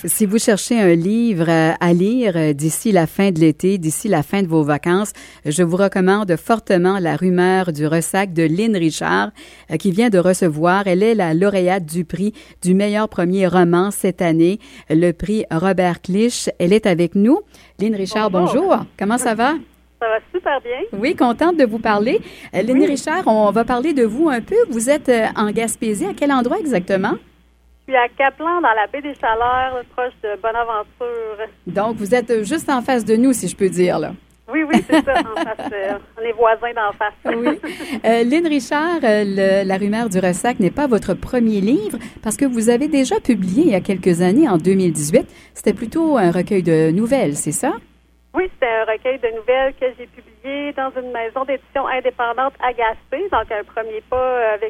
Si vous cherchez un livre à lire d'ici la fin de l'été, d'ici la fin de vos vacances, je vous recommande fortement La rumeur du ressac de Lynn Richard, qui vient de recevoir. Elle est la lauréate du prix du meilleur premier roman cette année, le prix Robert Clich. Elle est avec nous. Lynn Richard, bonjour. Comment ça va? Ça va super bien. Oui, contente de vous parler. Lynn Richard, on va parler de vous un peu. Vous êtes en Gaspésie. À quel endroit exactement? Je suis à Caplan, dans la baie des Chaleurs, proche de Bonaventure. Donc, vous êtes juste en face de nous, si je peux dire, là. Oui, c'est ça, en face. On est voisins d'en face. Oui. Lynn Richard, La rumeur du ressac n'est pas votre premier livre parce que vous avez déjà publié il y a quelques années, en 2018. C'était plutôt un recueil de nouvelles, c'est ça? Oui, c'était un recueil de nouvelles que j'ai publié dans une maison d'édition indépendante à Gaspé. Donc, un premier pas avec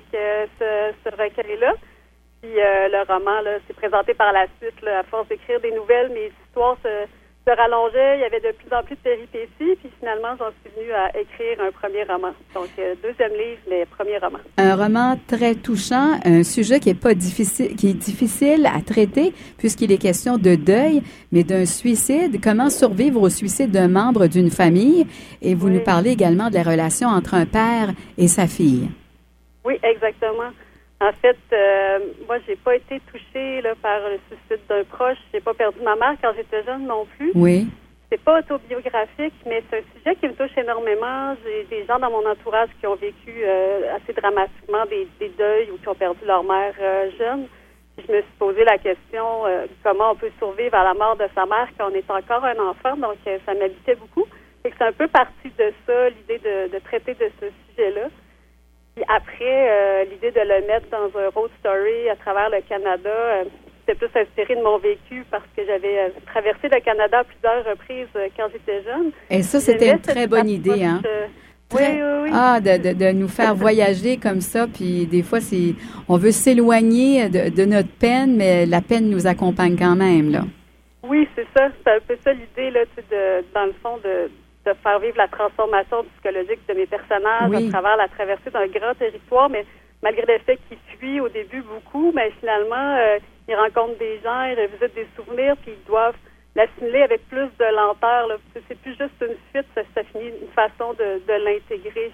ce recueil-là. Puis le roman s'est présenté par la suite. Là, à force d'écrire des nouvelles, mes histoires se rallongeaient. Il y avait de plus en plus de péripéties. Puis finalement, j'en suis venue à écrire un premier roman. Donc, deuxième livre, mais premier roman. Un roman très touchant, un sujet qui est difficile à traiter puisqu'il est question de deuil, mais d'un suicide. Comment survivre au suicide d'un membre d'une famille? Et vous nous parlez également de la relation entre un père et sa fille. Oui, exactement. En fait, moi, j'ai pas été touchée par le suicide d'un proche. J'ai pas perdu ma mère quand j'étais jeune non plus. Oui. C'est pas autobiographique, mais c'est un sujet qui me touche énormément. J'ai des gens dans mon entourage qui ont vécu assez dramatiquement des deuils ou qui ont perdu leur mère jeune. Puis je me suis posé la question comment on peut survivre à la mort de sa mère quand on est encore un enfant. Donc, ça m'habitait beaucoup. Et c'est un peu parti de ça, l'idée de traiter de ce sujet-là. Puis après, l'idée de le mettre dans un road story à travers le Canada, c'était plus inspiré de mon vécu parce que j'avais traversé le Canada à plusieurs reprises quand j'étais jeune. Et ça, c'était une très bonne idée, hein? Oui. Ah, de nous faire voyager comme ça, puis des fois, on veut s'éloigner de notre peine, mais la peine nous accompagne quand même, là. Oui, c'est ça. C'est un peu ça l'idée, là, dans le fond, de faire vivre la transformation psychologique de mes personnages à travers la traversée d'un grand territoire, mais malgré le fait qu'ils fuient au début beaucoup, mais finalement, ils rencontrent des gens, ils revisitent des souvenirs, puis ils doivent l'assimiler avec plus de lenteur. Là. C'est plus juste une fuite, ça finit une façon de l'intégrer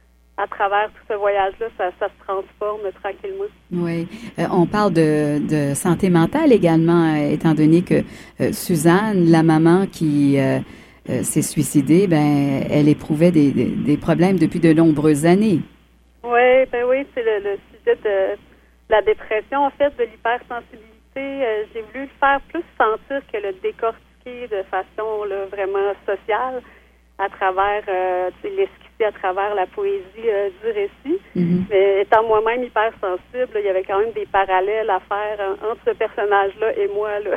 à travers tout ce voyage-là, ça se transforme tranquillement. Oui. On parle de santé mentale également, étant donné que Suzanne, la maman qui s'est suicidée, elle éprouvait des problèmes depuis de nombreuses années. Oui, c'est le sujet de la dépression, en fait, de l'hypersensibilité. J'ai voulu le faire plus sentir que le décortiquer de façon vraiment sociale à travers l'esquisser à travers la poésie du récit. Mm-hmm. Mais étant moi-même hypersensible, il y avait quand même des parallèles à faire entre ce personnage-là et moi. Là.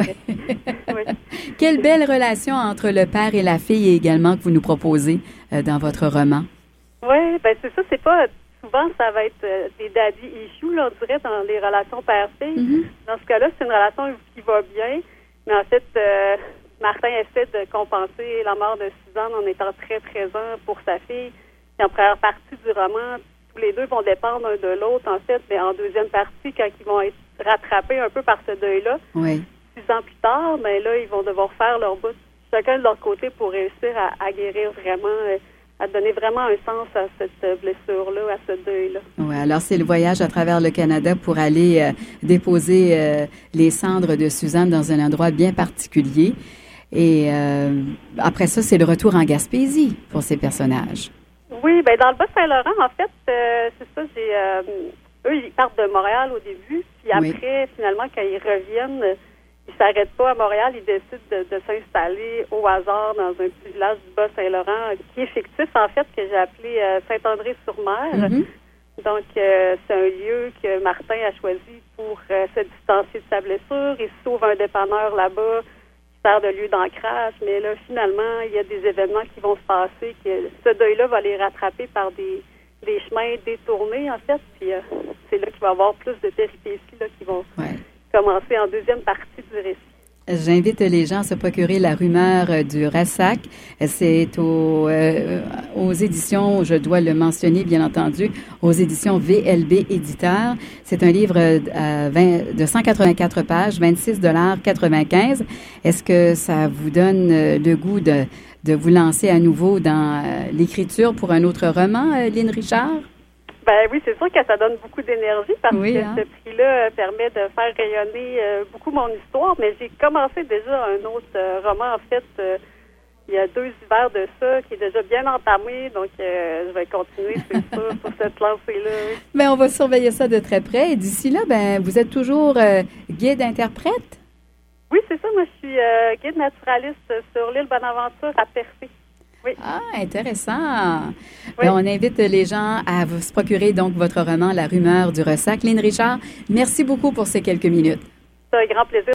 Oui. Quelle belle relation entre le père et la fille également que vous nous proposez dans votre roman. Oui, c'est ça, c'est pas... Souvent, ça va être des daddy issues, là, on dirait, dans les relations père-fille. Mm-hmm. Dans ce cas-là, c'est une relation qui va bien, mais en fait... Martin essaie de compenser la mort de Suzanne en étant très présent pour sa fille. Et en première partie du roman, tous les deux vont dépendre l'un de l'autre, en fait, mais en deuxième partie, quand ils vont être rattrapés un peu par ce deuil-là, 6 ans plus tard, là, ils vont devoir faire leur bout, chacun de leur côté, pour réussir à guérir vraiment, à donner vraiment un sens à cette blessure-là, à ce deuil-là. Oui, alors c'est le voyage à travers le Canada pour aller déposer les cendres de Suzanne dans un endroit bien particulier. Et après ça, c'est le retour en Gaspésie pour ces personnages. Oui, dans le Bas-Saint-Laurent, en fait, c'est ça, eux, ils partent de Montréal au début, puis après, finalement, quand ils reviennent, ils s'arrêtent pas à Montréal, ils décident de s'installer au hasard dans un petit village du Bas-Saint-Laurent, qui est fictif, en fait, que j'ai appelé Saint-André-sur-Mer. Mm-hmm. Donc, c'est un lieu que Martin a choisi pour se distancer de sa blessure. Il sauve un dépanneur là-bas, sert de lieu d'ancrage, mais là, finalement, il y a des événements qui vont se passer, que ce deuil-là va les rattraper par des chemins détournés, en fait, puis c'est là qu'il va y avoir plus de péripéties là, qui vont commencer en deuxième partie du récit. J'invite les gens à se procurer La rumeur du Ressac. C'est aux éditions, je dois le mentionner bien entendu, aux éditions VLB Éditeur. C'est un livre de 184 pages, 26,95 $. Est-ce que ça vous donne le goût de vous lancer à nouveau dans l'écriture pour un autre roman, Lynn Richard? Ben oui, c'est sûr que ça donne beaucoup d'énergie parce que hein? ce prix-là permet de faire rayonner beaucoup mon histoire. Mais j'ai commencé déjà un autre roman, en fait, il y a 2 hivers de ça, qui est déjà bien entamé. Donc, je vais continuer, c'est sûr, sur cette lancée-là. Oui. Bien, on va surveiller ça de très près. Et d'ici là, ben, vous êtes toujours guide-interprète? Oui, c'est ça. Moi, je suis guide naturaliste sur l'île Bonaventure à Percé. Oui. Ah, intéressant. Oui. Bien, on invite les gens à se procurer donc votre roman La rumeur du Ressac. Lynn Richard, merci beaucoup pour ces quelques minutes. C'est un grand plaisir.